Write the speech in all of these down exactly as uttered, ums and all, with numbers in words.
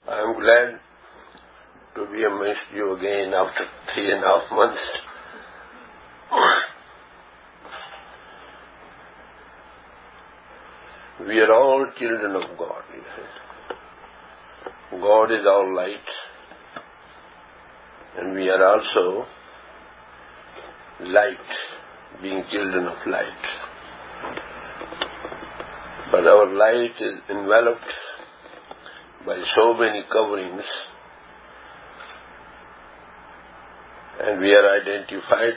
I am glad to be amongst you again after three and a half months. We are all children of God. God is all light, and we are also light, being children of light. But our light is enveloped by so many coverings, and we are identified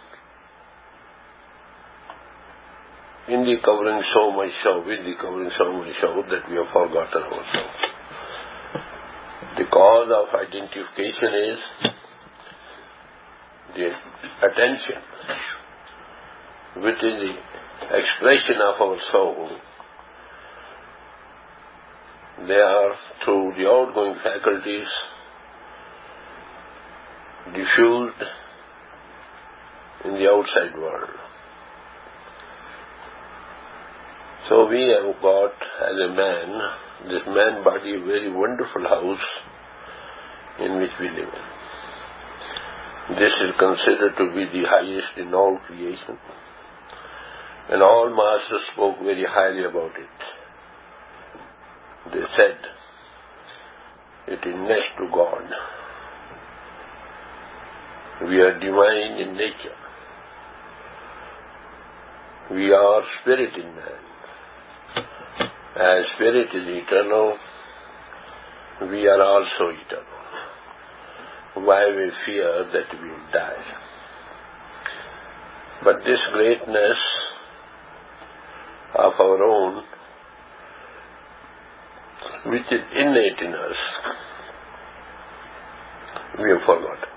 in the covering so much so, with the covering so much so, that we have forgotten ourselves. The cause of identification is the attention, which is the expression of our soul. They are, through the outgoing faculties, diffused in the outside world. So we have got, as a man, this man body, a very wonderful house in which we live in. This is considered to be the highest in all creation, and all masters spoke very highly about it. They said, it is next to God. We are divine in nature. We are spirit in man. As spirit is eternal, we are also eternal. Why we fear that we will die? But this greatness of our own, which is innate in us, we have forgotten.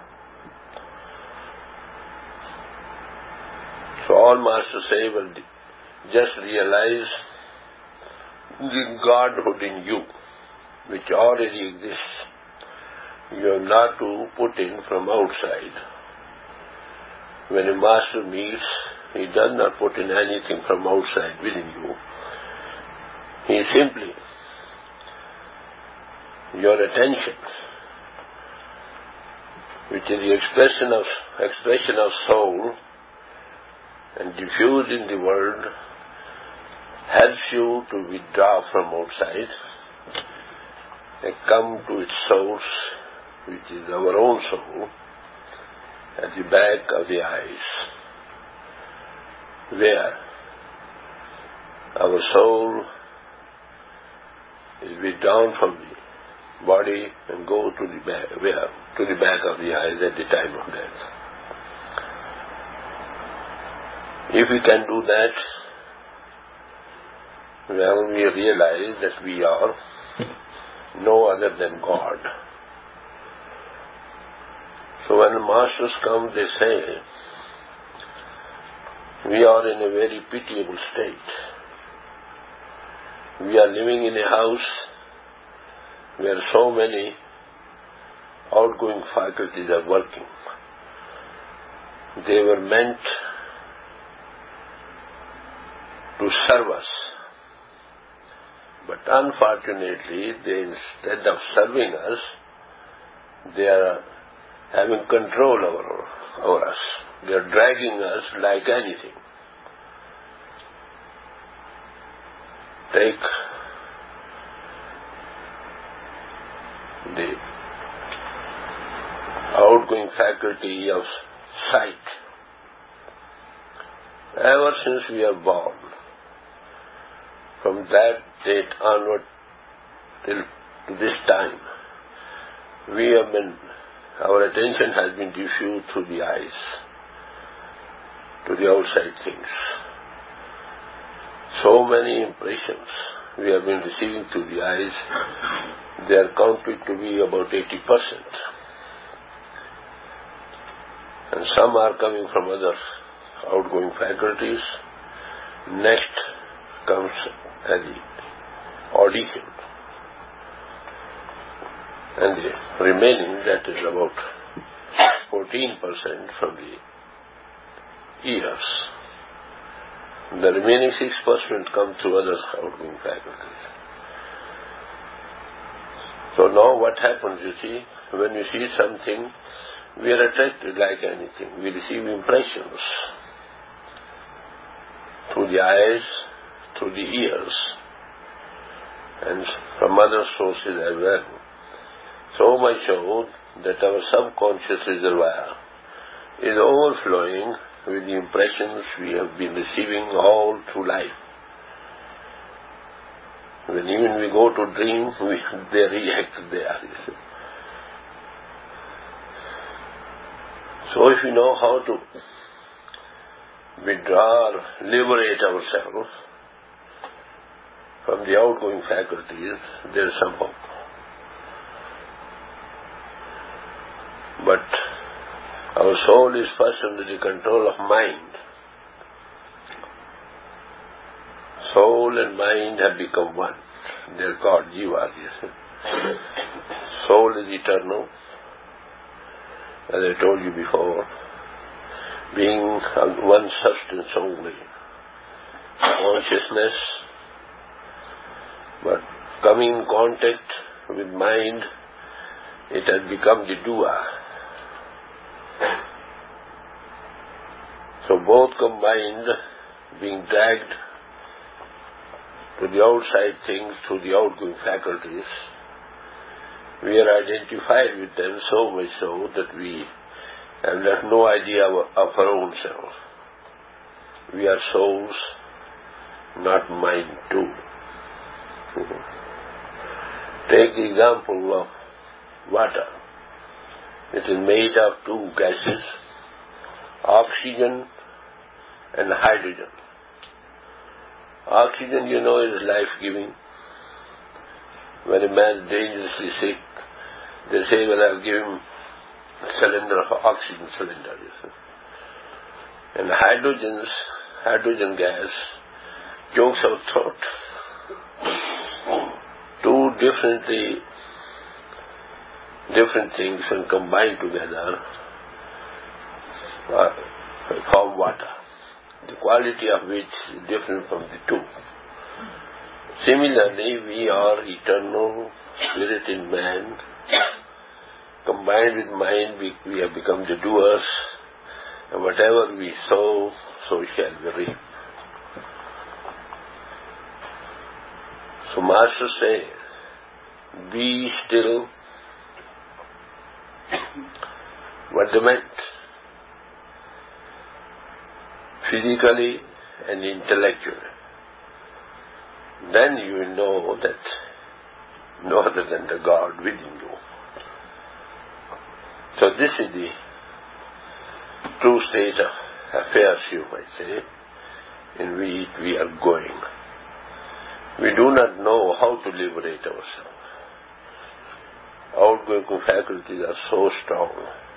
So all masters say, well, just realize the Godhood in you, which already exists. You have not to put in from outside. When a master meets, he does not put in anything from outside within you. He simply, your attention, which is the expression of expression of soul and diffused in the world, helps you to withdraw from outside and come to its source, which is our own soul, at the back of the eyes, where our soul is withdrawn from the body and go to the back, where, to the back of the eyes at the time of death. If we can do that, well, we realize that we are no other than God. So when the masters come, they say, we are in a very pitiable state. We are living in a house where so many outgoing faculties are working. They were meant to serve us. But unfortunately, they, instead of serving us, they are having control over, over us. They are dragging us like anything. Take the outgoing faculty of sight. Ever since we are born, from that date onward till to this time, we have been, our attention has been diffused through the eyes to the outside things. So many impressions we have been receiving through the eyes, they are counted to be about eighty percent. And some are coming from other outgoing faculties. Next comes as the audition. And the remaining, that is about fourteen percent from the ears. The remaining six percent come through other outgoing faculties. So now what happens, you see, when you see something, we are attracted like anything. We receive impressions through the eyes, through the ears, and from other sources as well. So much so that our subconscious reservoir is overflowing with the impressions we have been receiving all through life. When even we go to dream, we, they react there. So if we know how to withdraw or liberate ourselves from the outgoing faculties, there is some hope. But our soul is first under the control of mind. Soul and mind have become one. They are called jivas. Soul is eternal, as I told you before, being one substance only, consciousness, but coming in contact with mind, it has become the doer. So both combined, being dragged to the outside things through the outgoing faculties, we are identified with them so much so that we have left no idea of our own self. We are souls, not mind too. Take the example of water. It is made of two gases, oxygen and hydrogen. Oxygen, you know, is life-giving. When a man is dangerously sick, they say, well, I'll give him a cylinder of oxygen cylinder. And hydrogen's, hydrogen gas chokes our throat. Two differently, different things when combined together uh, form water, the quality of which is different from the two. Similarly, we are eternal spirit in man. Combined with mind, we, we have become the doers, and whatever we sow, so shall we reap. So Master says, be still. What they meant? Physically and intellectually. Then you will know that no other than the God within you. So this is the true state of affairs, you might say, in which we are going. We do not know how to liberate ourselves. Outgoing faculties are so strong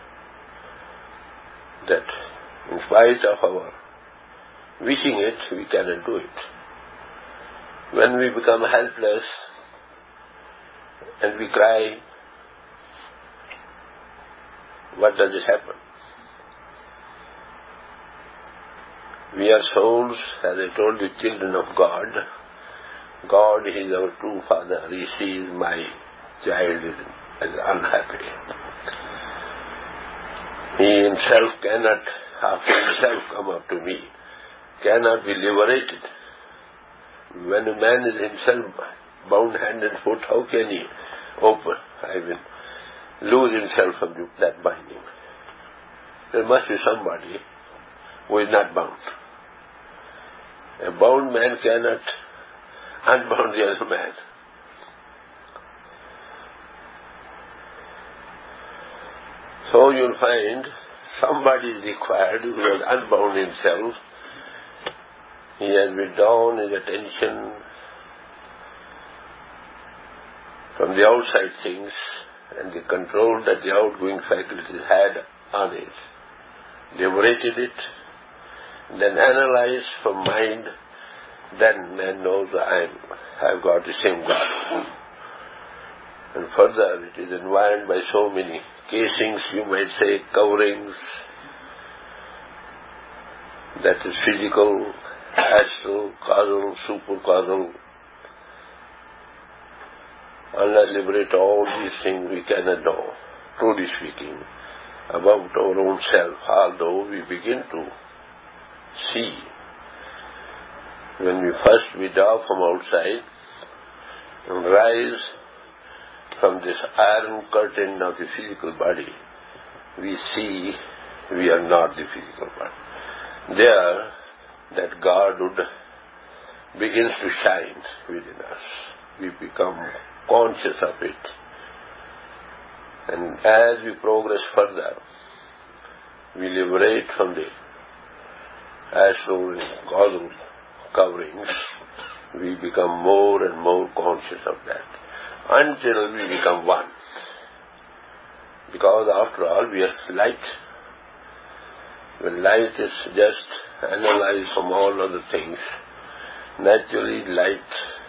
that in spite of our wishing it, we cannot do it. When we become helpless and we cry, what does it happen? We are souls, as I told you, children of God. God is our true Father. He sees my child as unhappy. He himself cannot, after himself, come up to me, cannot be liberated. When a man is himself bound hand and foot, how can he open, I mean, lose himself from that binding? There must be somebody who is not bound. A bound man cannot unbound the other man. So you'll find somebody is required who has unbound himself. He has withdrawn his attention from the outside things and the control that the outgoing faculties had on it. Liberated it, then analyzed from mind, then man knows I am, I've got the same God. And further, it is environed by so many casings, you might say, coverings, that is physical, astral, causal, supercausal. unless liberate all these things we cannot know, truly speaking, about our own self, although we begin to see. When we first withdraw from outside and rise from this iron curtain of the physical body, we see we are not the physical body. There, that Godhood begins to shine within us. We become conscious of it. And as we progress further, we liberate from the astral and causal coverings. We become more and more conscious of that until we become one. Because after all, we are light. When light is just analyzed from all other things, naturally light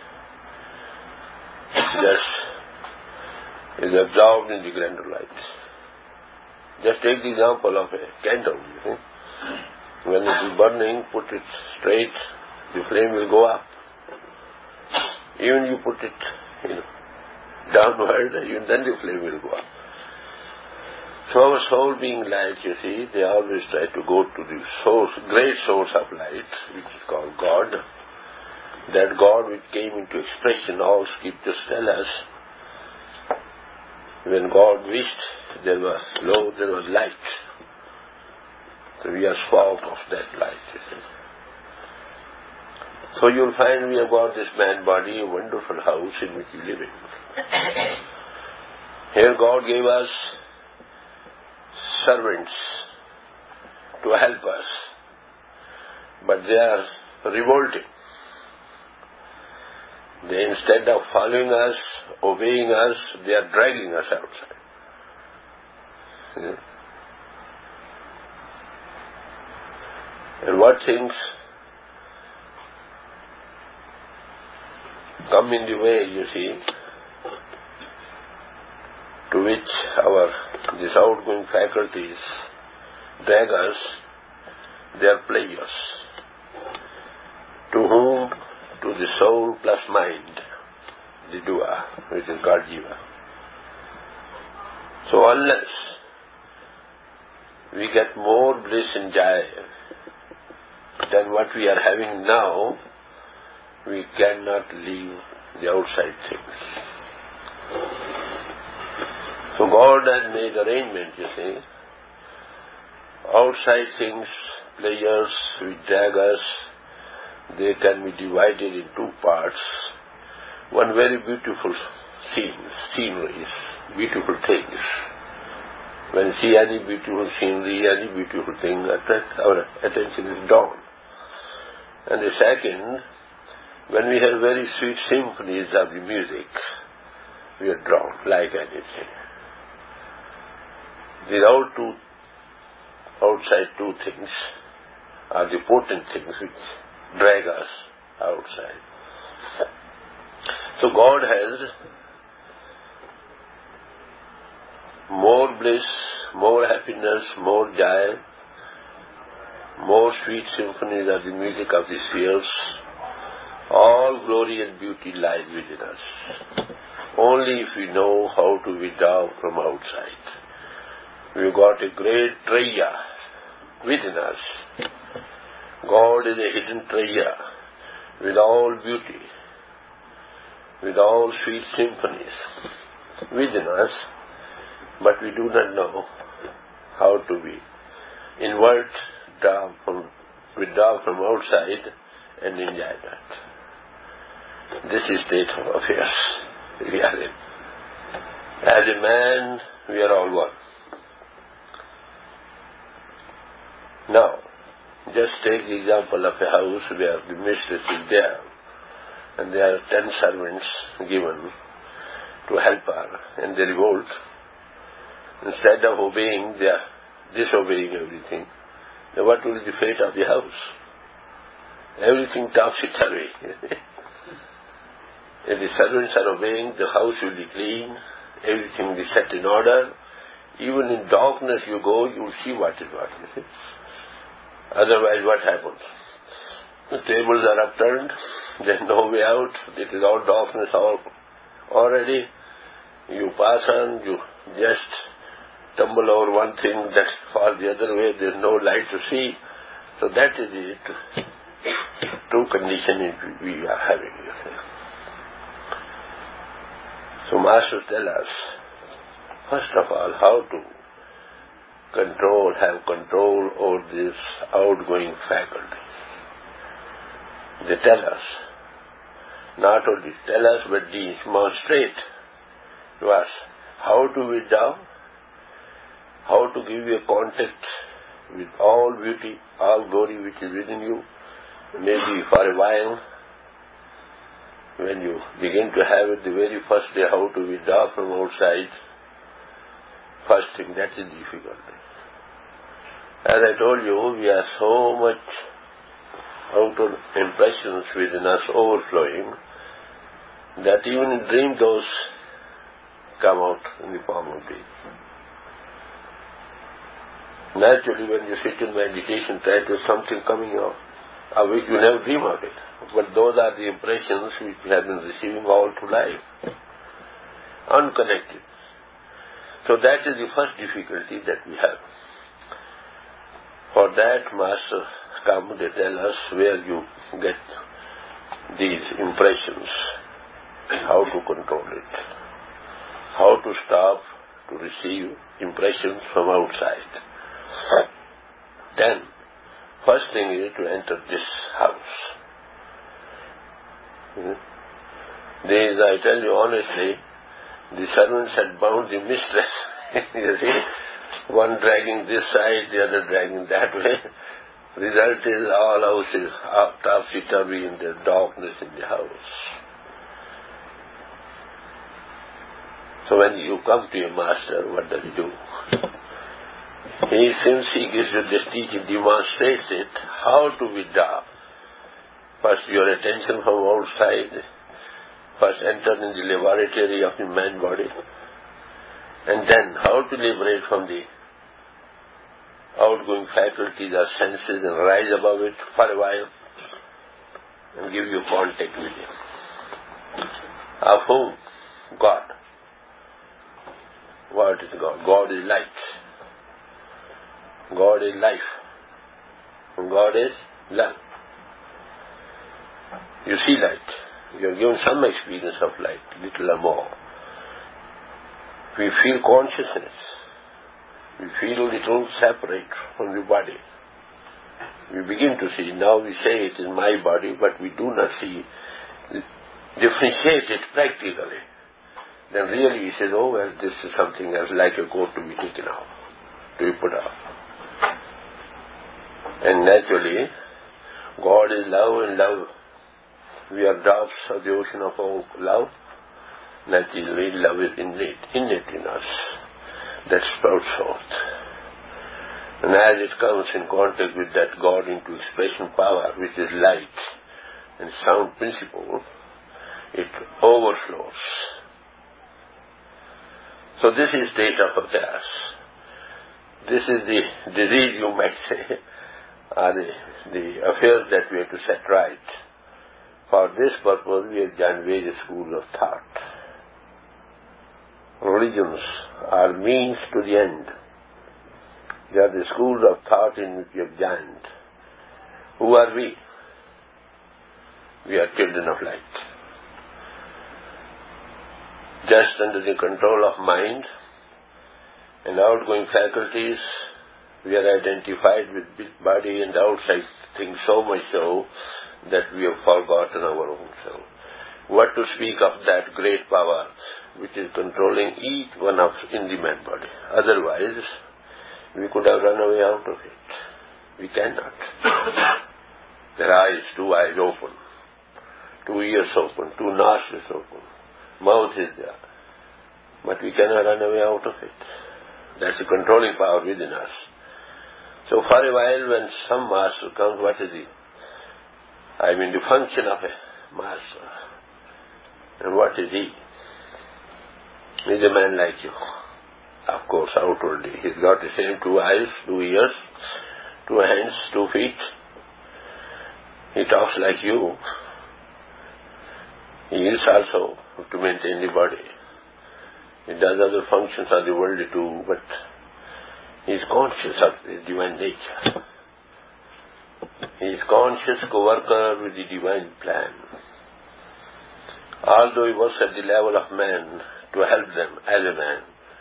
just is absorbed in the grander light. Just take the example of a candle. You see? When it is burning, put it straight, the flame will go up. Even you put it, you know, downward, even then the flame will go up. So our soul being light, you see, they always try to go to the source, great source of light, which is called God. That God which came into expression, all scriptures tell us, when God wished, there was lo, there was light. So we are spark of that light, you see. So you'll find we have got this man body, a wonderful house in which we live in. Here God gave us servants to help us, but they are revolting. They, instead of following us, obeying us, they are dragging us outside. Yeah. And what things come in the way, you see, to which our these outgoing faculties drag us, they are players. To whom? To the soul plus mind, the dua, which is God Jiva. So unless we get more bliss and joy than what we are having now, we cannot leave the outside things. So God has made arrangements, you see. Outside things, players which drag us, they can be divided in two parts. One very beautiful scene, sceneries, beautiful things. When we see any beautiful scenery, any beautiful thing, attract, our attention is drawn. And the second, when we hear very sweet symphonies of the music, we are drawn like anything. These are two outside two things are the potent things which drag us outside. So God has more bliss, more happiness, more joy, more sweet symphonies of the music of the spheres. All glory and beauty lies within us. Only if we know how to withdraw from outside. We've got a great treasure within us. God is a hidden treasure with all beauty, with all sweet symphonies within us, but we do not know how to be invert, draw from, withdraw from outside and enjoy that. This is state of affairs we are in. As a man, we are all one. Now, just take the example of a house where the mistress is there and there are ten servants given to help her and they revolt. Instead of obeying, they are disobeying everything. Then what will be the fate of the house? Everything topsy-turvy. If the servants are obeying, the house will be clean, everything will be set in order. Even in darkness you go, you will see what is what. Otherwise, what happens? The tables are upturned, there is no way out, it is all darkness all already. You pass on, you just tumble over one thing that falls the other way, there is no light to see. So that is the true condition we are having. So Masters tell us, first of all, how to control, have control over this outgoing faculty. They tell us, not only tell us, but demonstrate to us how to withdraw, how to give you a contact with all beauty, all glory which is within you, maybe for a while. When you begin to have it the very first day, how to withdraw from outside, first thing, that is difficult. As I told you, we are so much outer impressions within us overflowing that even in dream those come out in the form of dream. Naturally, when you sit in meditation, try to something coming out, of which you never dream of it. But those are the impressions which we have been receiving all through life, unconnected. So that is the first difficulty that we have. For that, Masters come, they tell us where you get these impressions, how to control it, how to stop to receive impressions from outside. Then, first thing is to enter this house. These, I tell you honestly, the servants had bound the mistress. You see, one dragging this side, the other dragging that way. Result is all houses topsy-turvy in the darkness in the house. So when you come to your master, what does he do? He, since he gives you this teaching, demonstrates it, how to withdraw. First your attention from outside, first enter in the laboratory of the man body, and then how to liberate from the outgoing faculties or senses and rise above it for a while and give you contact with him. Of whom? God. What is God? God is light. God is life. And God is love. You see light. You are given some experience of light, little or more. We feel consciousness. We feel a little separate from the body. We begin to see. Now we say it is my body, but we do not see, differentiate it practically. Then really we say, oh well, this is something else, like a coat to be taken off, to be put off. And naturally, God is love, and love, we are drops of the ocean of our love. Naturally, love is innate, innate in us, that sprouts forth. And as it comes in contact with that God into expression power, which is light and sound principle, it overflows. So this is state of affairs. This is the disease, you might say, or the, the affairs that we have to set right. For this purpose, we have joined various schools of thought. Religions are means to the end. They are the schools of thought in which we have joined. Who are we? We are children of light. Just under the control of mind and outgoing faculties, we are identified with body and outside things so much so that we have forgotten our own self. What to speak of that great power which is controlling each one of us in the man body. Otherwise, we could have run away out of it. We cannot. Their eyes, two eyes open, two ears open, two nostrils open, mouth is there. But we cannot run away out of it. That's the controlling power within us. So for a while when some master comes, what is he? I mean the function of a master. And what is he? He's a man like you. Of course, outwardly. He's got the same two eyes, two ears, two hands, two feet. He talks like you. He is also to maintain the body. He does other functions of the world too, but he is conscious of his divine nature. He is conscious co-worker with the divine plan. Although he works at the level of man to help them as a man.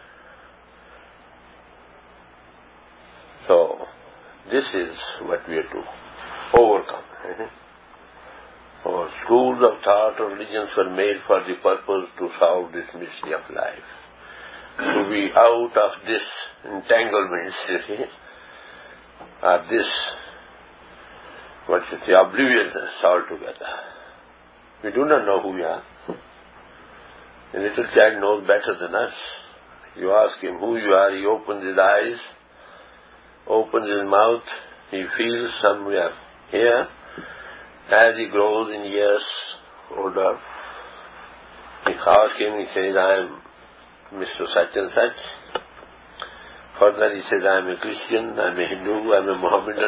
So, this is what we have to overcome. Our schools of thought or religions were made for the purpose to solve this mystery of life. To be out of this entanglement, you see, or this, what you say, obliviousness altogether. We do not know who we are. A little child knows better than us. You ask him who you are, he opens his eyes, opens his mouth, he feels somewhere here. As he grows in years older, he asks him, he says, I am Mister Such and Such. Further he says, I am a Christian, I am a Hindu, I am a Mohammedan.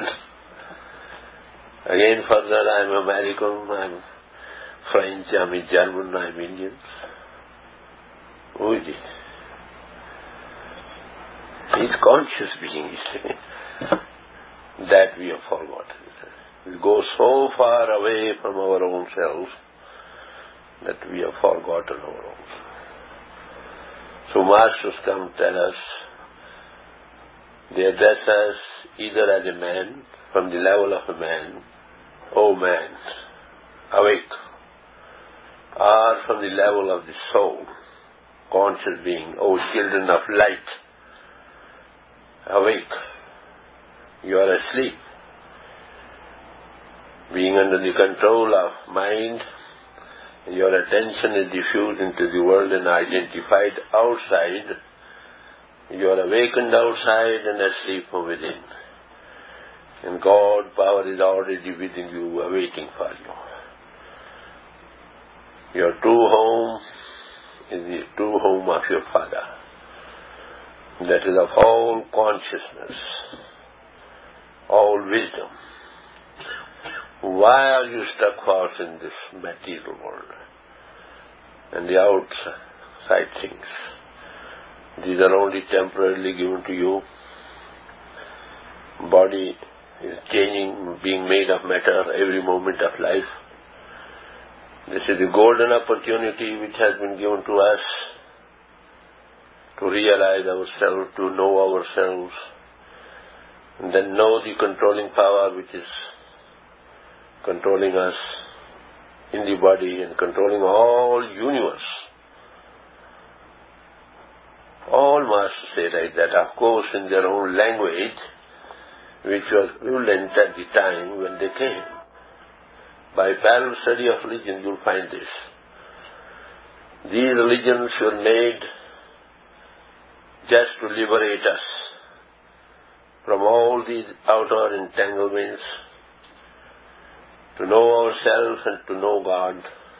Again further, I am American, I am French, I am a German, I am Indian. Who is he? He is conscious being, you see. That we have forgotten. We go so far away from our own selves that we have forgotten our own self. So masters come tell us, they address us either as a man, from the level of a man, O man, awake, or from the level of the soul, conscious being, O children of light, awake, you are asleep. Being under the control of mind, your attention is diffused into the world and identified outside. You are awakened outside and asleep from within. And God power is already within you, awaiting for you. Your true home is the true home of your Father. That is of all consciousness, all wisdom. Why are you stuck fast in this material world and the outside things? These are only temporarily given to you. Body is changing, being made of matter every moment of life. This is the golden opportunity which has been given to us to realize ourselves, to know ourselves, and then know the controlling power which is controlling us in the body and controlling all universe. All masters say like that, of course in their own language, which was prevalent at the time when they came. By parallel study of religion you will find this. These religions were made just to liberate us from all these outer entanglements, to know ourselves and to know God.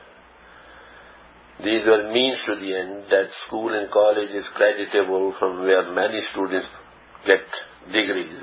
These were means to the end. That school and college is creditable, from where many students get degrees.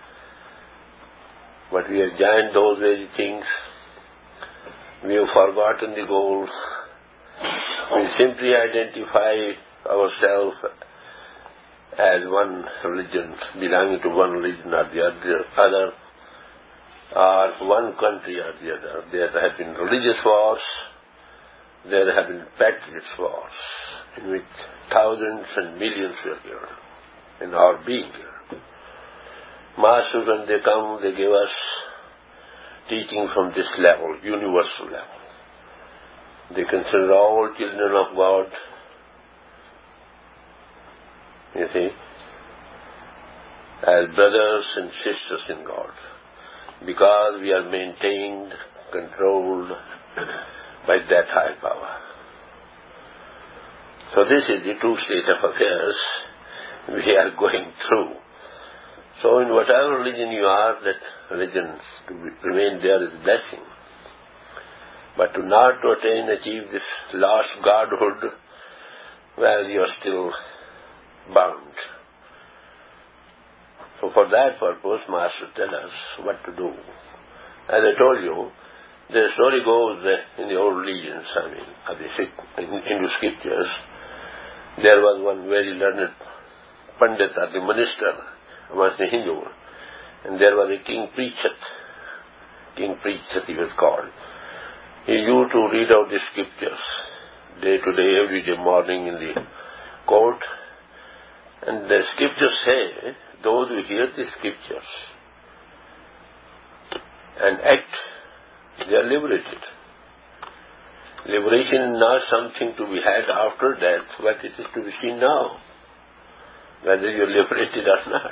But we have joined those very things. We have forgotten the goal. We simply identify ourselves as one religion, belonging to one religion or the other, or one country or the other. There have been religious wars, there have been patriots wars, in which thousands and millions were killed, and are being killed. Masters, when they come, they give us teaching from this level, universal level. They consider all children of God, you see, as brothers and sisters in God, because we are maintained, controlled by that high power. So this is the true state of affairs we are going through. So in whatever religion you are, that religion to remain there is blessing. But to not to attain, achieve this lost godhood, well, you are still bound. So for that purpose, Master tell us what to do. As I told you, the story goes that in the old religions, I mean, of the Hindu scriptures, There was one very learned Pandit or the minister amongst the Hindu, and there was a King Preachat. King Preachat he was called. He used to read out the scriptures day to day, every day morning in the court. And the scriptures say, those who hear the scriptures and act, they are liberated. Liberation is not something to be had after death, but it is to be seen now, whether you are liberated or not.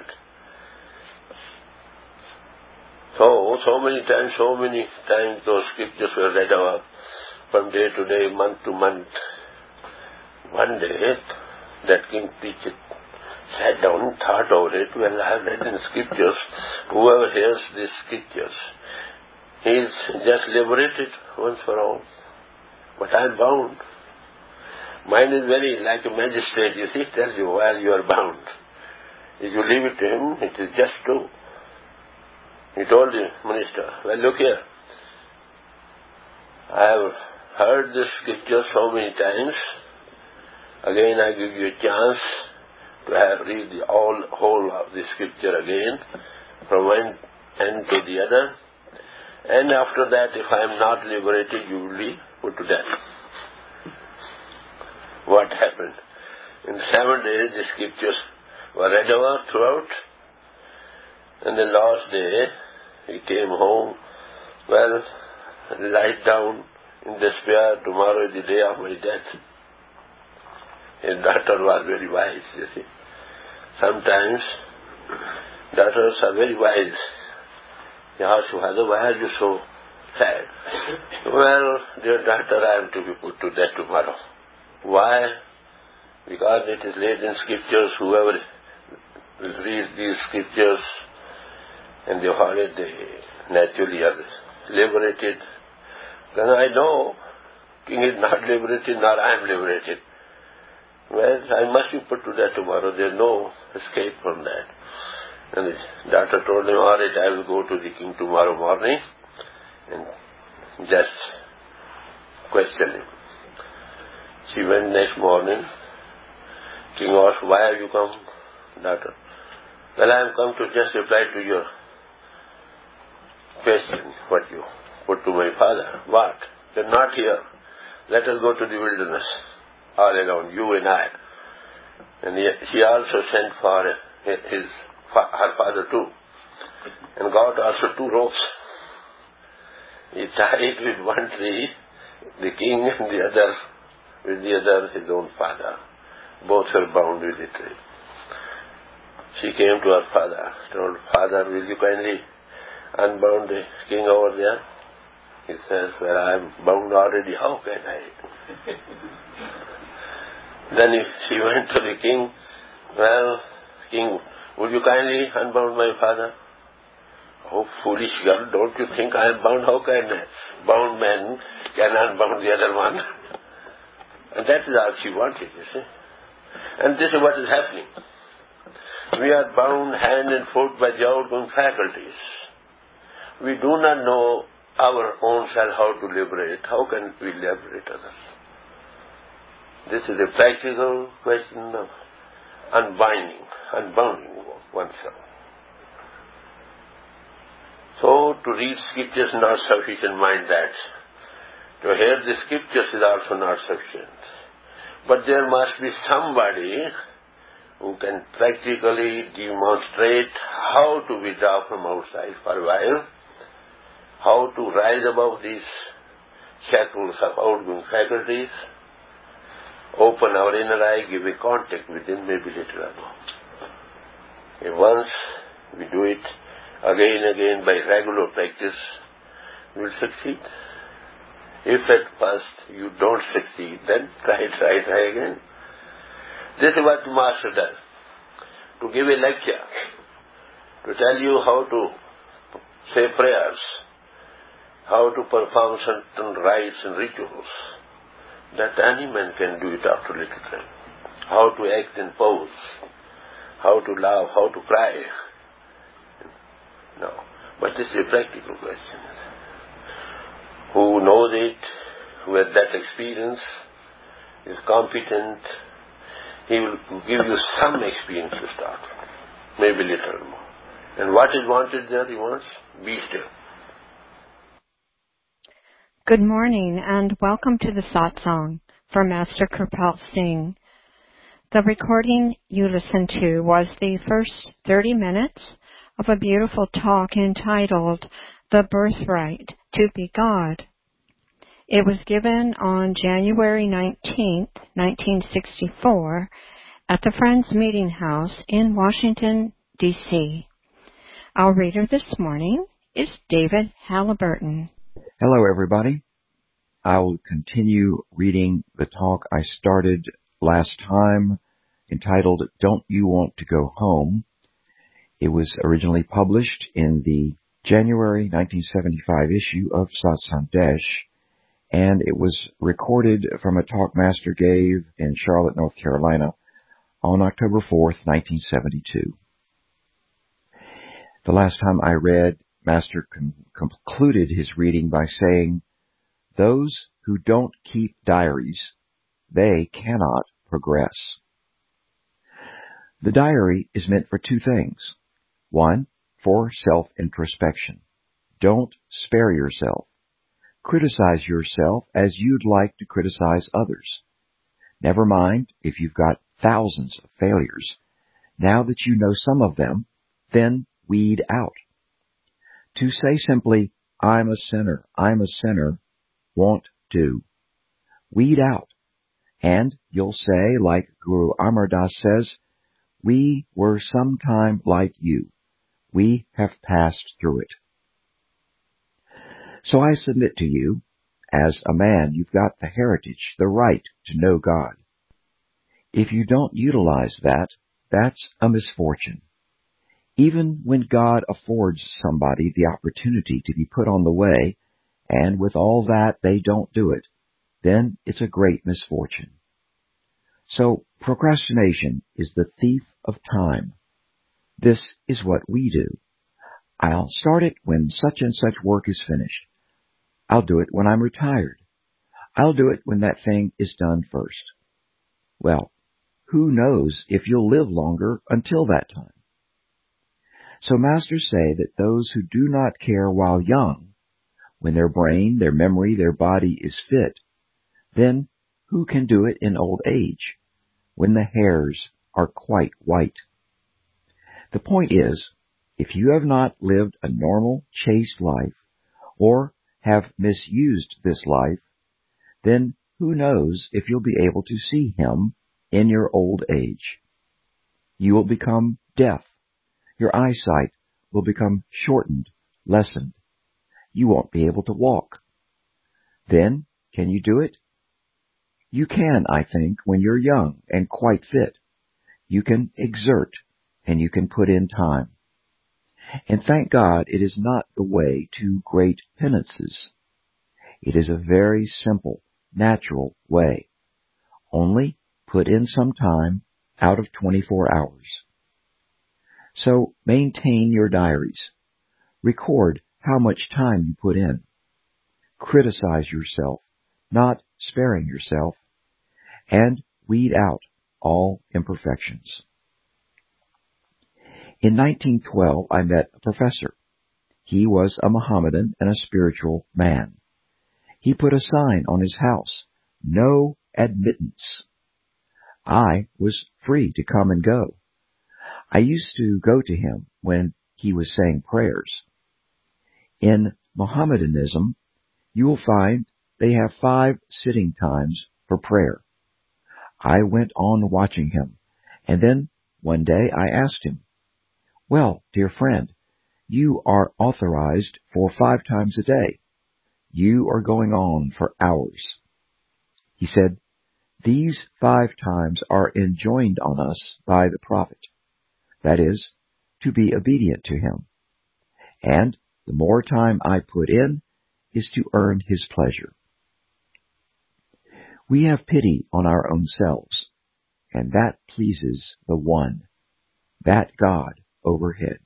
So, so many times, so many times those scriptures were read out from day to day, month to month. One day, that King Preachat sat down and thought over it. Well, I have read in scriptures, whoever hears these scriptures, he is just liberated once for all. But I am bound. Mind is very like a magistrate, you see, tells you while you are bound. If you leave it to him, it is just true. He told the minister, well, look here, I have heard this scripture so many times. Again, I give you a chance to have read the all, whole of the scripture again, from one end to the other. And after that, if I am not liberated, you will be put to death. What happened? In seven days, the scriptures were read over throughout. And the last day, he came home. Well, lied down in despair. Tomorrow is the day of my death. His daughter was very wise, you see. Sometimes daughters are very wise. He asked, Father, why are you so sad? Well, dear daughter, I am to be put to death tomorrow. Why? Because it is laid in scriptures, whoever will read these scriptures and they follow it, they naturally are liberated. Then I know King is not liberated, nor I am liberated. Well, I must be put to death tomorrow. There is no escape from that. And his daughter told him, all right, I will go to the king tomorrow morning and just question him. She went next morning. King asked, why have you come, daughter? Well, I have come to just reply to your question, what you put to my father. What? You're not here. Let us go to the wilderness, all alone, you and I. And he, she also sent for his, her father too, and got also two ropes. He tied with one tree the king and the other with the other his own father. Both were bound with the tree. She came to her father, told, Father, will you kindly unbound the king over there? He says, well, I am bound already, how can I? Then he, she went to the king, well, king, would you kindly unbound my father? Oh, foolish girl, don't you think I am bound? How can a bound man can unbound the other one? And that is all she wanted, you see. And this is what is happening. We are bound hand and foot by the outgoing faculties. We do not know our own self how to liberate. How can we liberate others? This is a practical question of unbinding, unbounding oneself. So, to read scriptures is not sufficient, mind that. To hear the scriptures is also not sufficient. But there must be somebody who can practically demonstrate how to withdraw from outside for a while, how to rise above these shackles of outgoing faculties, open our inner eye, give a contact within, maybe later on. If once we do it again and again by regular practice, we will succeed. If at first you don't succeed, then try, try, try again. This is what the Master does. To give a lecture, to tell you how to say prayers, how to perform certain rites and rituals, that any man can do it after a little time. How to act in pose, how to laugh, how to cry. No. But this is a practical question. Who knows it, who has that experience, is competent, He will give you some experience to start with, maybe little more. And what is wanted there? He wants, be still. Good morning and welcome to the satsang from Master Kirpal Singh. The recording you listened to was the first thirty minutes of a beautiful talk entitled The Birthright to be God. It was given on January nineteenth, nineteen sixty-four at the Friends Meeting House in Washington, D C Our reader this morning is David Halliburton. Hello, everybody. I will continue reading the talk I started last time entitled Don't You Want to Go Home? It was originally published in the January nineteen seventy-five issue of Satsang Desh, and it was recorded from a talk Master gave in Charlotte, North Carolina on October fourth, nineteen seventy-two. The last time I read, Master con- concluded his reading by saying, "Those who don't keep diaries, they cannot progress." The diary is meant for two things. One, for self-introspection. Don't spare yourself. Criticize yourself as you'd like to criticize others. Never mind if you've got thousands of failures. Now that you know some of them, then weed out. To say simply, I'm a sinner, I'm a sinner, won't do. Weed out. And you'll say, like Guru Amar Das says, we were sometime like you. We have passed through it. So I submit to you, as a man, you've got the heritage, the right to know God. If you don't utilize that, that's a misfortune. Even when God affords somebody the opportunity to be put on the way, and with all that they don't do it, then it's a great misfortune. So procrastination is the thief of time. This is what we do. I'll start it when such and such work is finished. I'll do it when I'm retired. I'll do it when that thing is done first. Well, who knows if you'll live longer until that time? So masters say that those who do not care while young, when their brain, their memory, their body is fit, then who can do it in old age, when the hairs are quite white? The point is, if you have not lived a normal, chaste life, or have misused this life, then who knows if you'll be able to see Him in your old age. You will become deaf. Your eyesight will become shortened, lessened. You won't be able to walk. Then, can you do it? You can, I think, when you're young and quite fit. You can exert, and you can put in time. And thank God it is not the way to great penances. It is a very simple, natural way. Only put in some time out of twenty-four hours. So maintain your diaries. Record how much time you put in. Criticize yourself, not sparing yourself, and weed out all imperfections. In nineteen twelve, I met a professor. He was a Mohammedan and a spiritual man. He put a sign on his house, no admittance. I was free to come and go. I used to go to him when he was saying prayers. In Mohammedanism, you will find they have five sitting times for prayer. I went on watching him, and then one day I asked him, "Well, dear friend, you are authorized for five times a day. You are going on for hours." He said, "These five times are enjoined on us by the Prophet. That is, to be obedient to him. And the more time I put in is to earn his pleasure." We have pity on our own selves, and that pleases the One, that God overhead.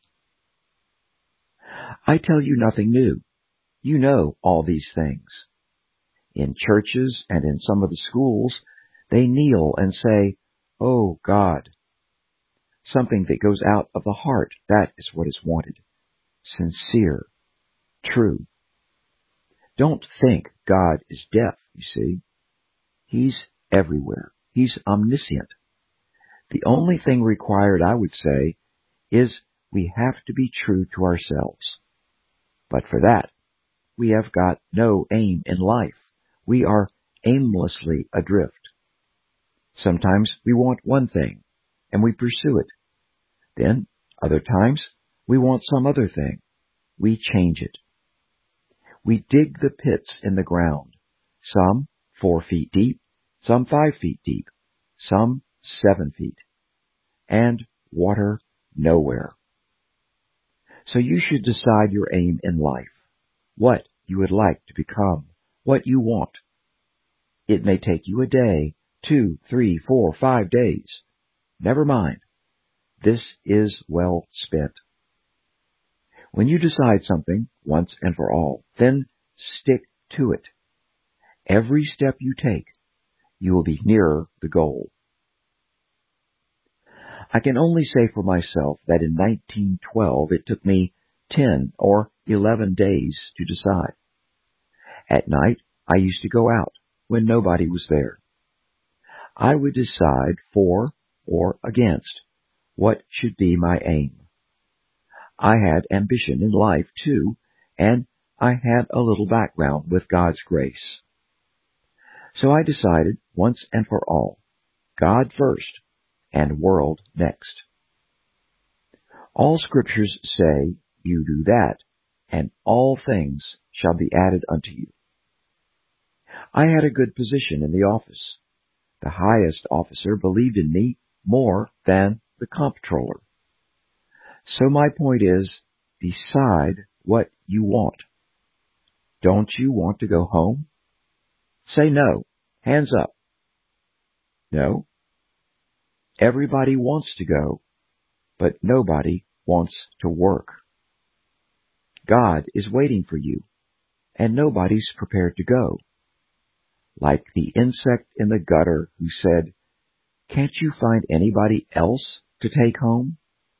I tell you nothing new. You know all these things. In churches and in some of the schools, they kneel and say, Oh, God. Something that goes out of the heart, that is what is wanted. Sincere. True. Don't think God is deaf, you see. He's everywhere. He's omniscient. The only thing required, I would say, is we have to be true to ourselves. But for that, we have got no aim in life. We are aimlessly adrift. Sometimes we want one thing, and we pursue it. Then, other times, we want some other thing. We change it. We dig the pits in the ground, some four feet deep, some five feet deep, some seven feet, and water nowhere. So you should decide your aim in life, what you would like to become, what you want. It may take you a day, two, three, four, five days. Never mind. This is well spent. When you decide something once and for all, then stick to it. Every step you take, you will be nearer the goal. I can only say for myself that in nineteen twelve it took me ten or eleven days to decide. At night, I used to go out when nobody was there. I would decide for or against what should be my aim. I had ambition in life, too, and I had a little background with God's grace. So I decided once and for all, God first and world next. All scriptures say, you do that, and all things shall be added unto you. I had a good position in the office. The highest officer believed in me more than the comptroller. So my point is, decide what you want. Don't you want to go home? Say no. Hands up. No. Everybody wants to go, but nobody wants to work. God is waiting for you, and nobody's prepared to go. Like the insect in the gutter who said, "Can't you find anybody else to take home?"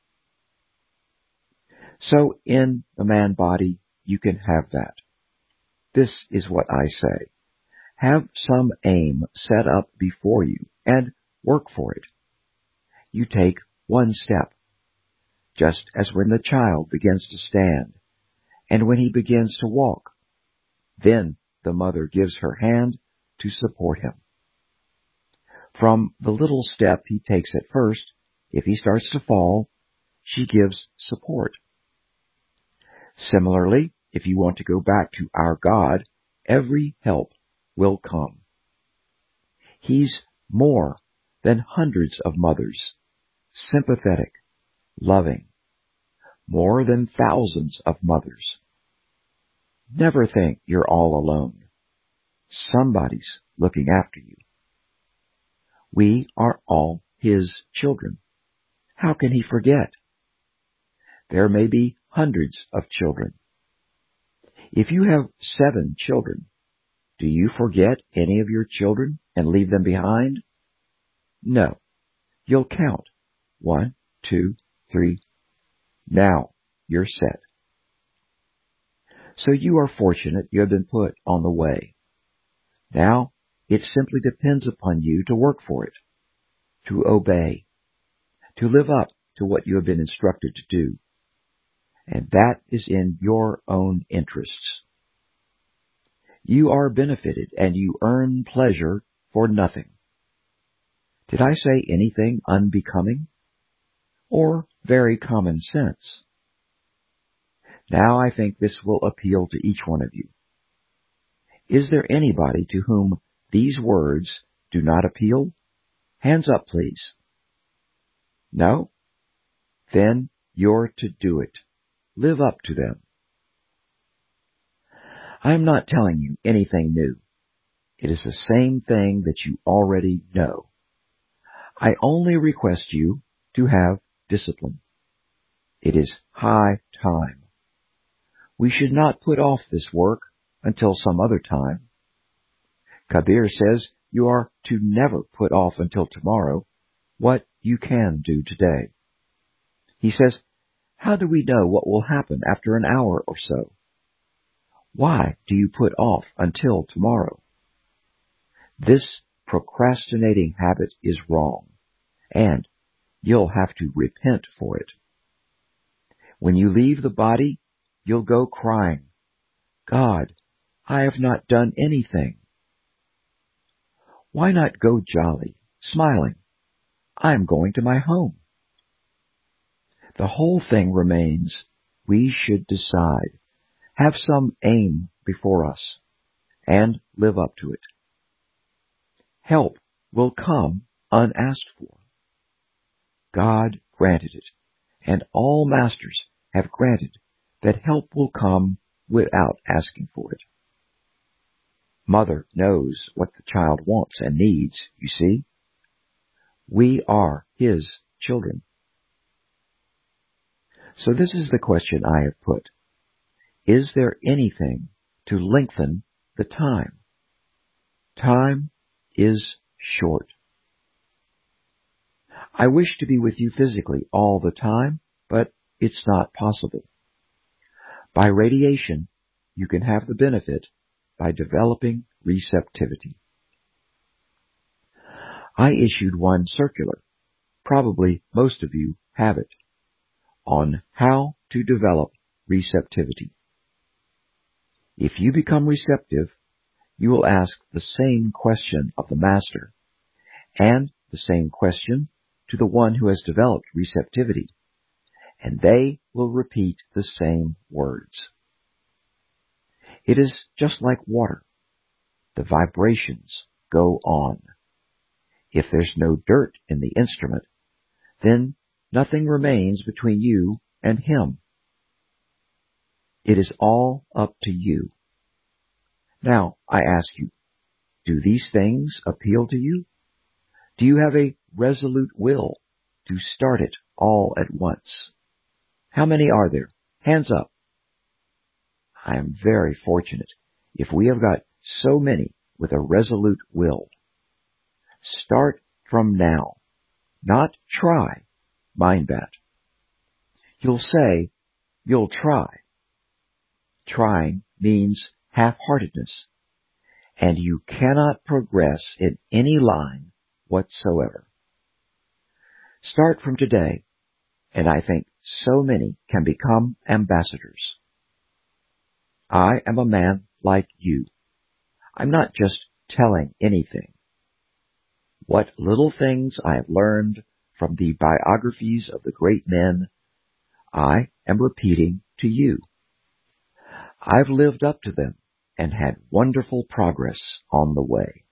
So in the man body, you can have that. This is what I say. Have some aim set up before you and work for it. You take one step, just as when the child begins to stand, and when he begins to walk, then the mother gives her hand to support him. From the little step he takes at first, if he starts to fall, she gives support. Similarly, if you want to go back to our God, every help will come. He's more than hundreds of mothers, sympathetic, loving, more than thousands of mothers. Never think you're all alone. Somebody's looking after you. We are all His children. How can He forget? There may be hundreds of children. If you have seven children, do you forget any of your children and leave them behind? No. You'll count. One, two, three. Now you're set. So you are fortunate you have been put on the way. Now it simply depends upon you to work for it, to obey, to live up to what you have been instructed to do. And that is in your own interests. You are benefited and you earn pleasure for nothing. Did I say anything unbecoming? Or very common sense? Now I think this will appeal to each one of you. Is there anybody to whom these words do not appeal? Hands up, please. No? Then you're to do it. Live up to them. I am not telling you anything new. It is the same thing that you already know. I only request you to have discipline. It is high time. We should not put off this work until some other time. Kabir says you are to never put off until tomorrow what you can do today. He says, how do we know what will happen after an hour or so? Why do you put off until tomorrow? This procrastinating habit is wrong, and you'll have to repent for it. When you leave the body, you'll go crying, God, I have not done anything. Why not go jolly, smiling? I am going to my home. The whole thing remains, we should decide, have some aim before us, and live up to it. Help will come unasked for. God granted it, and all masters have granted that help will come without asking for it. Mother knows what the child wants and needs, you see. We are His children. So this is the question I have put. Is there anything to lengthen the time? Time is short. I wish to be with you physically all the time, but it's not possible. By radiation, you can have the benefit by developing receptivity. I issued one circular, probably most of you have it, on how to develop receptivity. If you become receptive, you will ask the same question of the Master, and the same question to the one who has developed receptivity, and they will repeat the same words. It is just like water. The vibrations go on. If there's no dirt in the instrument, then nothing remains between you and Him. It is all up to you. Now, I ask you, do these things appeal to you? Do you have a resolute will to start it all at once? How many are there? Hands up. I am very fortunate if we have got so many with a resolute will. Start from now, not try. Mind that. You'll say, you'll try. Trying means half-heartedness, and you cannot progress in any line whatsoever. Start from today, and I think so many can become ambassadors. I am a man like you. I'm not just telling anything. What little things I have learned from the biographies of the great men, I am repeating to you. I've lived up to them and had wonderful progress on the way.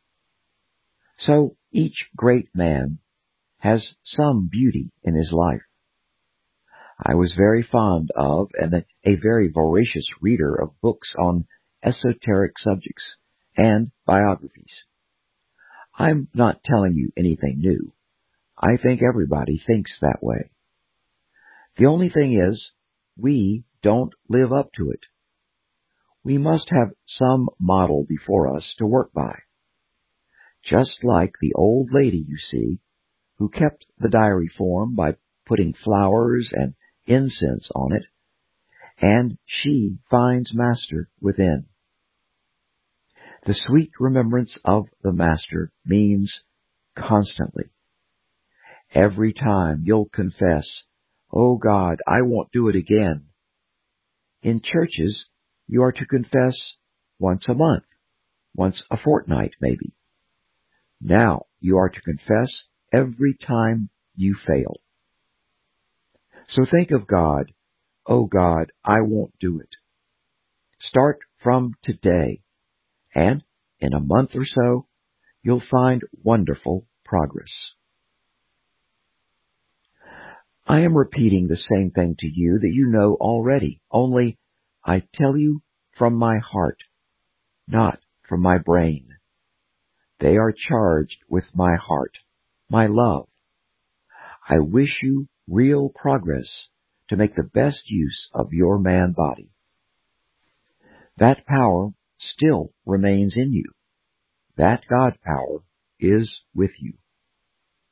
So each great man has some beauty in his life. I was very fond of and a very voracious reader of books on esoteric subjects and biographies. I'm not telling you anything new. I think everybody thinks that way. The only thing is, we don't live up to it. We must have some model before us to work by. Just like the old lady, you see, who kept the diary form by putting flowers and incense on it, and she finds Master within. The sweet remembrance of the Master means constantly. Every time you'll confess, "Oh God, I won't do it again." In churches, you are to confess once a month, once a fortnight maybe. Now you are to confess every time you fail. So think of God, "Oh God, I won't do it." Start from today, and in a month or so, you'll find wonderful progress. I am repeating the same thing to you that you know already, only I tell you from my heart, not from my brain. They are charged with my heart, my love. I wish you real progress to make the best use of your man body. That power still remains in you. That God power is with you.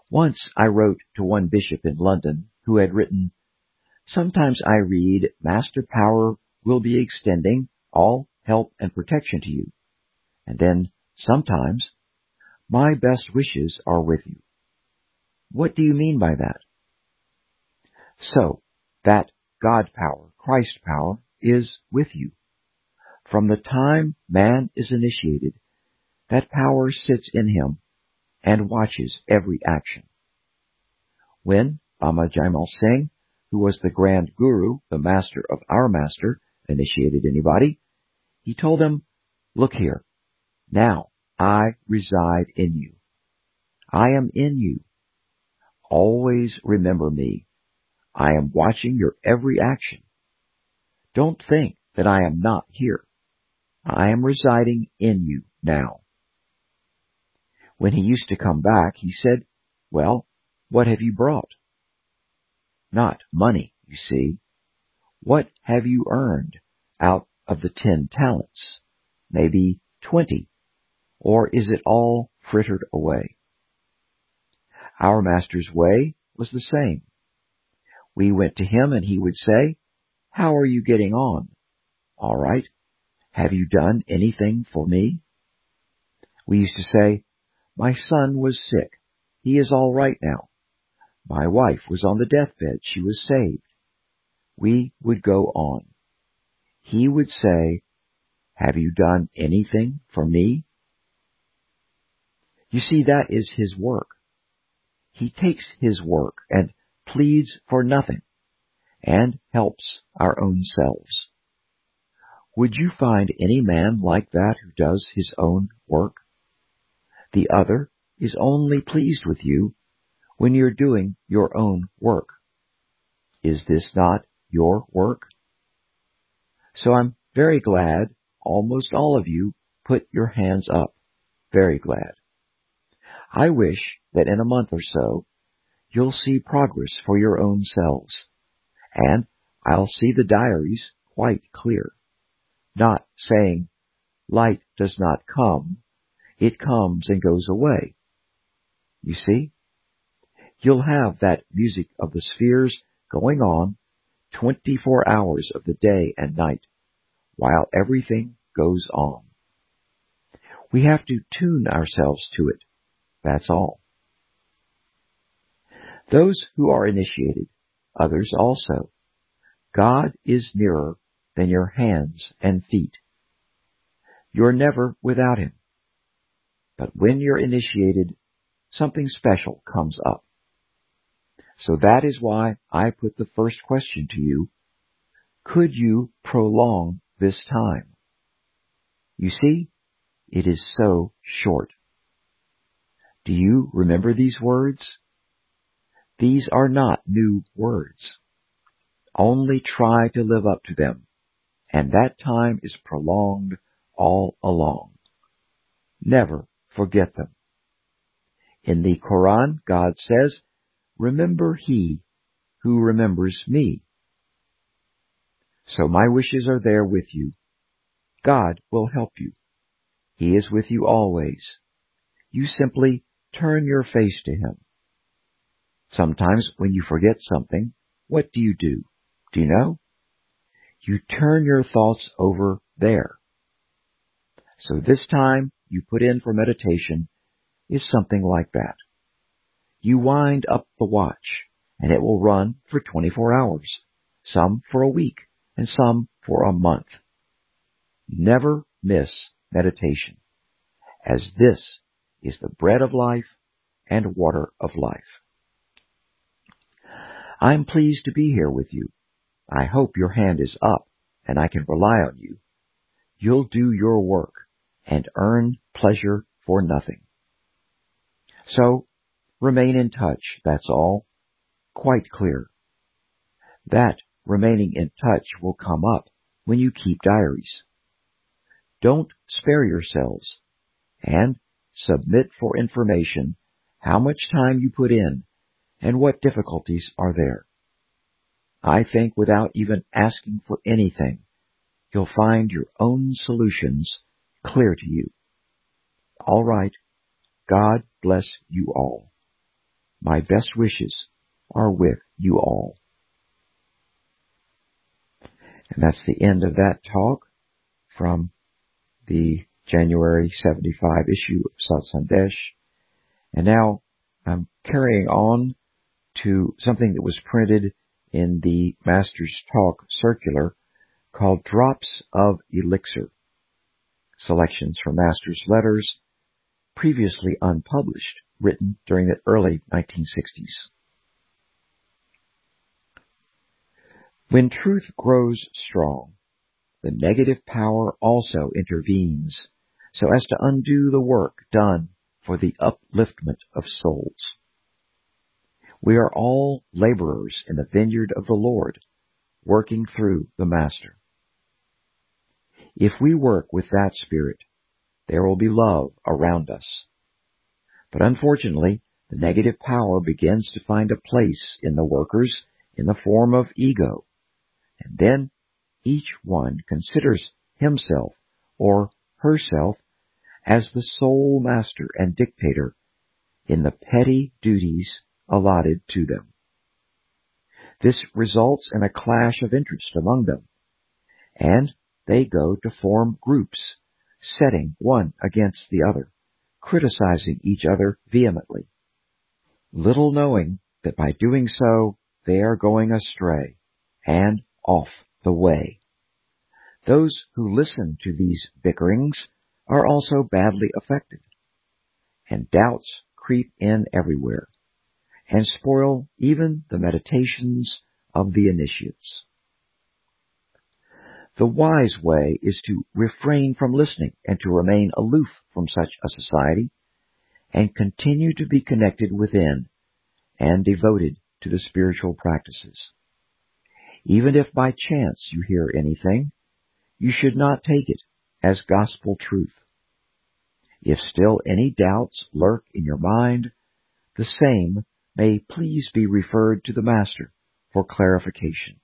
Once I wrote to one bishop in London who had written, "Sometimes I read, Master Power will be extending all help and protection to you. And then, sometimes, my best wishes are with you." What do you mean by that? So, that God power, Christ power, is with you. From the time man is initiated, that power sits in him and watches every action. When Bama Jaimal Singh, who was the grand guru, the master of our master, initiated anybody, he told them, "Look here, now I reside in you. I am in you. Always remember me. I am watching your every action. Don't think that I am not here. I am residing in you now." When he used to come back, he said, "Well, what have you brought?" Not money, you see. What have you earned out of the ten talents? Maybe twenty. Or is it all frittered away? Our master's way was the same. We went to him and he would say, "How are you getting on? All right. Have you done anything for me?" We used to say, "My son was sick. He is all right now. My wife was on the deathbed. She was saved." We would go on. He would say, "Have you done anything for me?" You see, that is his work. He takes his work and pleads for nothing and helps our own selves. Would you find any man like that who does his own work? The other is only pleased with you when you're doing your own work. Is this not your work? So I'm very glad almost all of you put your hands up. Very glad. I wish that in a month or so you'll see progress for your own selves, and I'll see the diaries quite clear. Not saying, light does not come, it comes and goes away. You see? You'll have that music of the spheres going on twenty-four hours of the day and night, while everything goes on. We have to tune ourselves to it. That's all. Those who are initiated, others also. God is nearer than your hands and feet. You're never without him. But when you're initiated, something special comes up. So that is why I put the first question to you. Could you prolong this time? You see, it is so short. Do you remember these words? These are not new words. Only try to live up to them, and that time is prolonged all along. Never forget them. In the Quran, God says, "Remember he who remembers me." So my wishes are there with you. God will help you. He is with you always. You simply turn your face to him. Sometimes when you forget something, what do you do? Do you know? You turn your thoughts over there. So this time you put in for meditation is something like that. You wind up the watch, and it will run for twenty-four hours, some for a week, and some for a month. Never miss meditation, as this is the bread of life and water of life. I'm pleased to be here with you. I hope your hand is up and I can rely on you. You'll do your work and earn pleasure for nothing. So, remain in touch, that's all. Quite clear. That remaining in touch will come up when you keep diaries. Don't spare yourselves, and submit for information how much time you put in and what difficulties are there. I think without even asking for anything, you'll find your own solutions clear to you. All right. God bless you all. my best wishes are with you all. And that's the end of that talk from the January seventy-five issue of Sat Sandesh. And now I'm carrying on to something that was printed in the Master's Talk circular called Drops of Elixir, selections from Master's letters previously unpublished, written during the early nineteen sixties. When truth grows strong, the negative power also intervenes so as to undo the work done for the upliftment of souls. We are all laborers in the vineyard of the Lord, working through the Master. If we work with that spirit, there will be love around us. But unfortunately, the negative power begins to find a place in the workers in the form of ego, and then each one considers himself or herself as the sole master and dictator in the petty duties allotted to them. This results in a clash of interest among them, and they go to form groups, setting one against the other, criticizing each other vehemently, little knowing that by doing so they are going astray and off the way. Those who listen to these bickerings are also badly affected, and doubts creep in everywhere and spoil even the meditations of the initiates. The wise way is to refrain from listening and to remain aloof from such a society and continue to be connected within and devoted to the spiritual practices. Even if by chance you hear anything, you should not take it as gospel truth. If still any doubts lurk in your mind, the same may please be referred to the Master for clarification.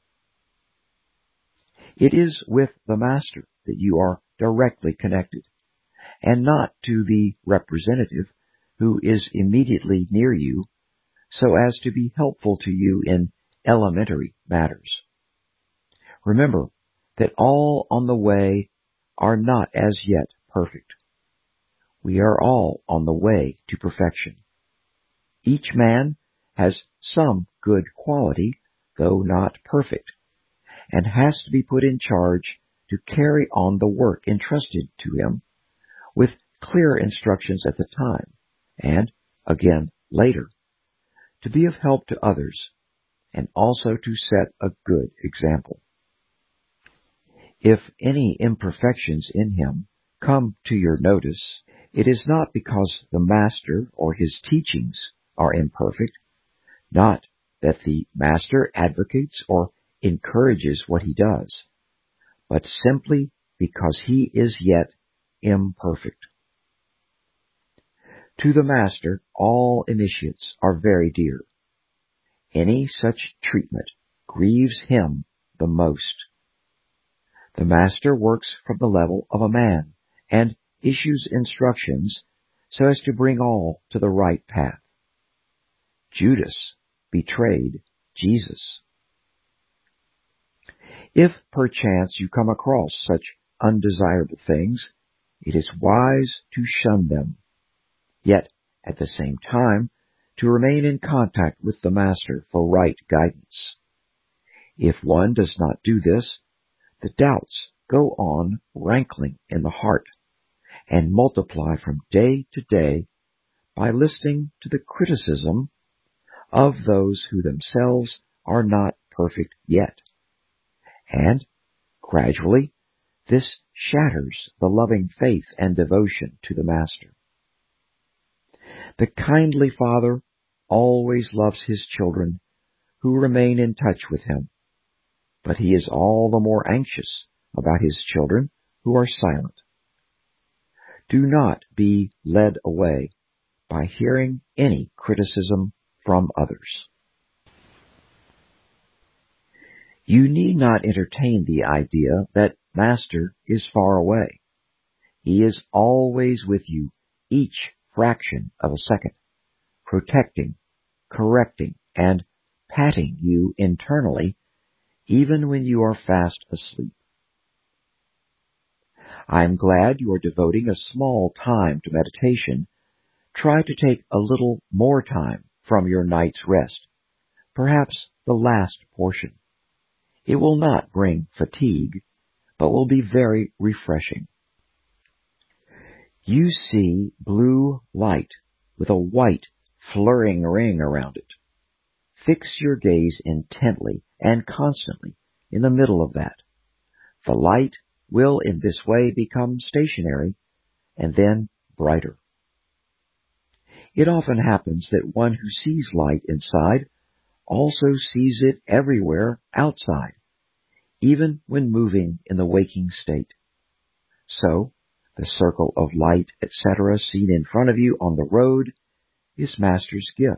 It is with the Master that you are directly connected, and not to the representative who is immediately near you, so as to be helpful to you in elementary matters. Remember that all on the way are not as yet perfect. We are all on the way to perfection. Each man has some good quality, though not perfect, and has to be put in charge to carry on the work entrusted to him with clear instructions at the time, and again later, to be of help to others, and also to set a good example. If any imperfections in him come to your notice, it is not because the Master or his teachings are imperfect, not that the Master advocates or encourages what he does, but simply because he is yet imperfect. To the Master, all initiates are very dear. Any such treatment grieves him the most. The Master works from the level of a man and issues instructions so as to bring all to the right path. Judas betrayed Jesus. If perchance you come across such undesirable things, it is wise to shun them, yet at the same time to remain in contact with the Master for right guidance. If one does not do this, the doubts go on rankling in the heart and multiply from day to day by listening to the criticism of those who themselves are not perfect yet. And gradually, this shatters the loving faith and devotion to the Master. The kindly Father always loves his children who remain in touch with him, but he is all the more anxious about his children who are silent. Do not be led away by hearing any criticism from others. You need not entertain the idea that Master is far away. He is always with you each fraction of a second, protecting, correcting and patting you internally, even when you are fast asleep. I am glad you are devoting a small time to meditation. Try to take a little more time from your night's rest, perhaps the last portion. It will not bring fatigue, but will be very refreshing. You see blue light with a white fluttering ring around it. Fix your gaze intently and constantly in the middle of that. The light will in this way become stationary and then brighter. It often happens that one who sees light inside also sees it everywhere outside, even when moving in the waking state. So, the circle of light, et cetera, seen in front of you on the road is Master's gift.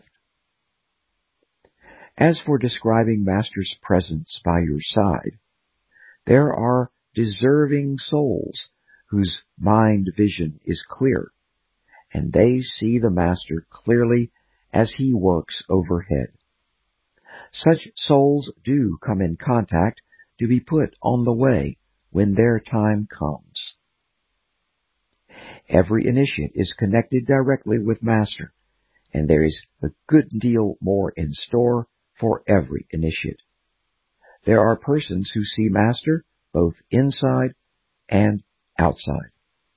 As for describing Master's presence by your side, there are deserving souls whose mind vision is clear, and they see the Master clearly as he works overhead. Such souls do come in contact to be put on the way when their time comes. Every initiate is connected directly with Master, and there is a good deal more in store for every initiate. There are persons who see Master both inside and outside.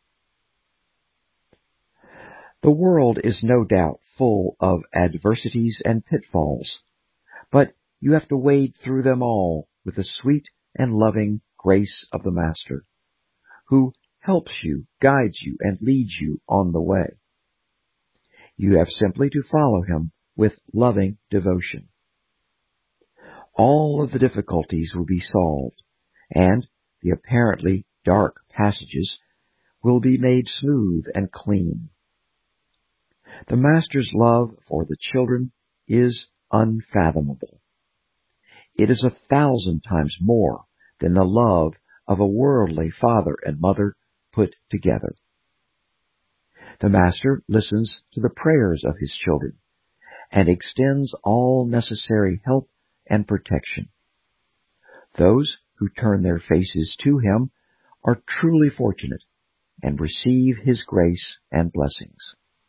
The world is no doubt full of adversities and pitfalls, but you have to wade through them all with the sweet and loving grace of the Master, who helps you, guides you, and leads you on the way. You have simply to follow him with loving devotion. All of the difficulties will be solved, and the apparently dark passages will be made smooth and clean. The Master's love for the children is unfathomable. It is a thousand times more than the love of a worldly father and mother put together. The Master listens to the prayers of his children and extends all necessary help and protection. Those who turn their faces to him are truly fortunate and receive his grace and blessings.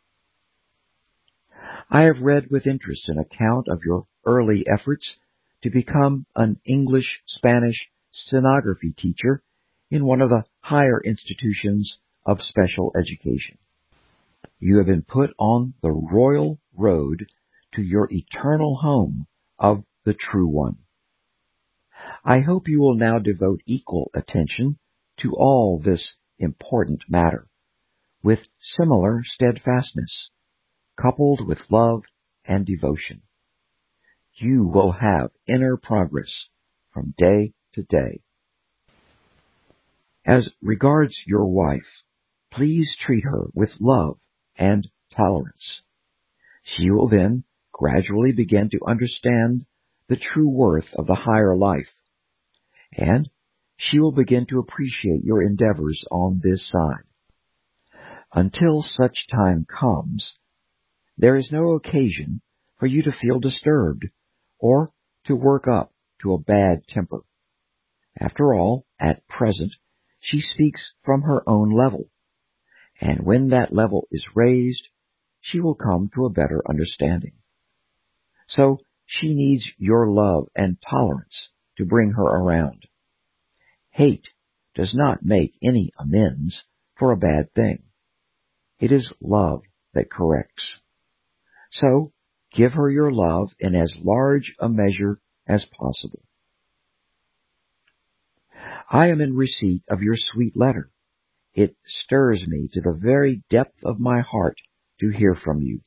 I have read with interest an account of your early efforts to become an English-Spanish stenography teacher in one of the higher institutions of special education. You have been put on the royal road to your eternal home of the True One. I hope you will now devote equal attention to all this important matter, with similar steadfastness, coupled with love and devotion. You will have inner progress from day to day. As regards your wife, please treat her with love and tolerance. She will then gradually begin to understand the true worth of the higher life, and she will begin to appreciate your endeavors on this side. Until such time comes, there is no occasion for you to feel disturbed or to work up to a bad temper. After all, at present, she speaks from her own level, and when that level is raised, she will come to a better understanding. So she needs your love and tolerance to bring her around. Hate does not make any amends for a bad thing. It is love that corrects. So give her your love in as large a measure as possible. I am in receipt of your sweet letter. It stirs me to the very depth of my heart to hear from you.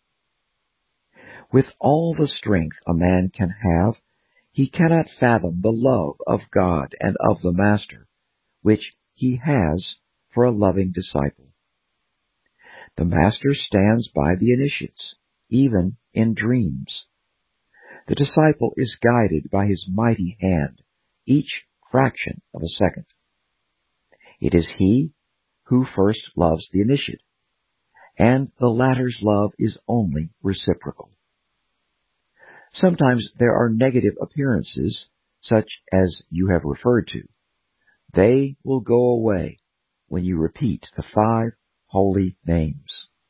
With all the strength a man can have, he cannot fathom the love of God and of the Master, which he has for a loving disciple. The Master stands by the initiates, even in dreams. The disciple is guided by his mighty hand, each fraction of a second. It is he who first loves the initiate, and the latter's love is only reciprocal. Sometimes there are negative appearances, such as you have referred to. They will go away when you repeat the five holy names.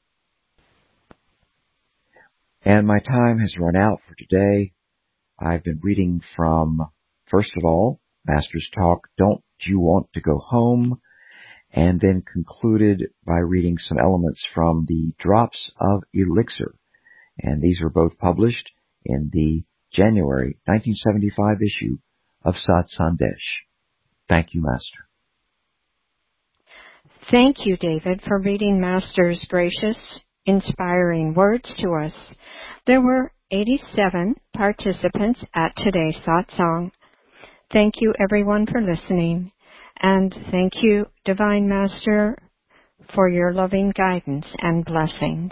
And my time has run out for today. I've been reading from, first of all, Master's Talk, Don't You Want to Go Home? And then concluded by reading some elements from the Drops of Elixir. And these were both published in the January nineteen seventy-five issue of Sat Sandesh. Thank you, Master. Thank you, David, for reading Master's gracious, inspiring words to us. There were eighty-seven participants at today's satsang. Thank you, everyone, for listening. And thank you, Divine Master, for your loving guidance and blessings.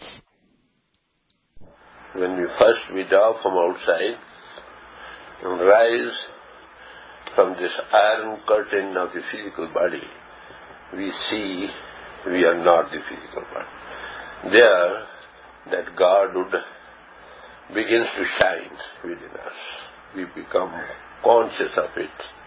When we first withdraw from outside and rise from this iron curtain of the physical body, we see we are not the physical body. There, that Godhood begins to shine within us. We become conscious of it.